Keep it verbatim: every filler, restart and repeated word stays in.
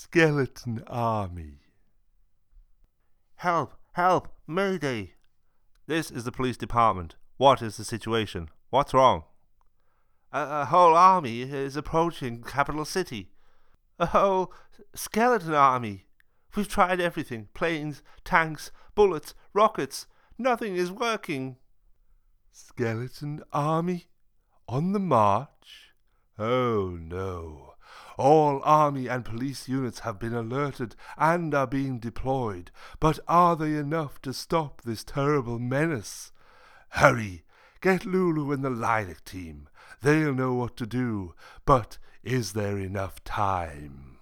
Skeleton Army. Help! Help! Mayday! This is the police department. What is the situation? What's wrong? A, a whole army is approaching capital city. A whole skeleton army. We've tried everything. Planes, tanks, bullets, rockets. Nothing is working. Skeleton Army? On the march? Oh no. All army and police units have been alerted and are being deployed, but are they enough to stop this terrible menace? Hurry! Get Lulu and the Lilac team. They'll know what to do, but is there enough time?